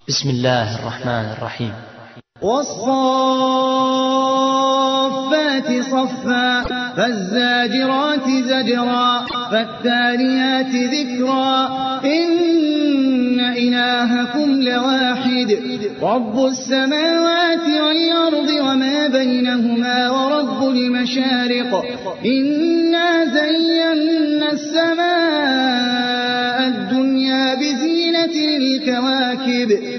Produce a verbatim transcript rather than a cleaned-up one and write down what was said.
بسم الله الرحمن الرحيم. والصافات صفا فالزاجرات زجرا فالتاليات ذكرا إن إلهكم لواحد رب السماوات والأرض وما بينهما ورب المشارق إنا زينا السماء الدنيا بزينة الكواكب